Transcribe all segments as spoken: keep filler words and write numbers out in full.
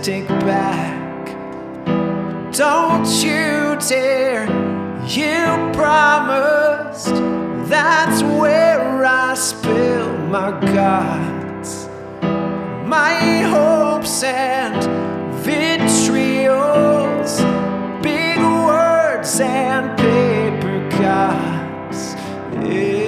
take back. Don't you dare, you promised. That's where I spill my guts, my hopes and vitriol, big words and paper cuts. Yeah.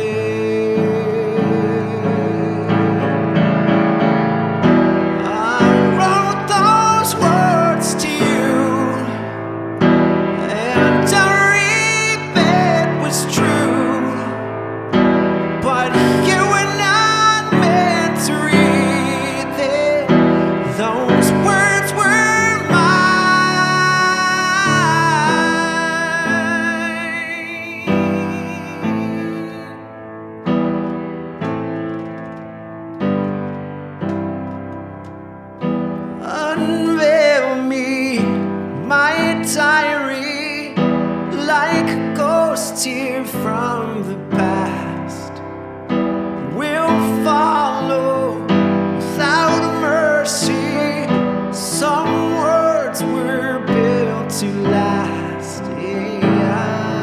Unveil me, my diary, like a ghost here from the past. We'll follow without mercy. Some words were built to last. Yeah.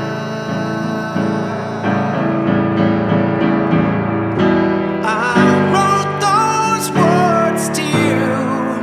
I wrote those words to you.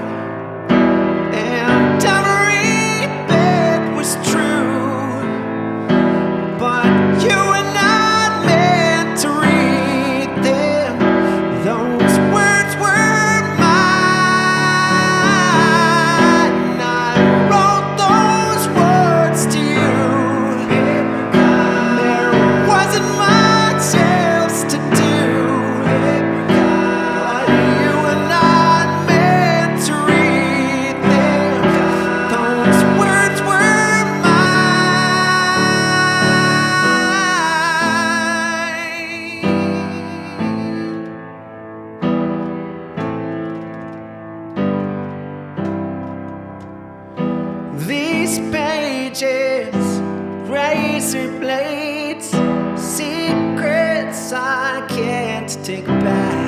These pages, razor blades, secrets I can't take back.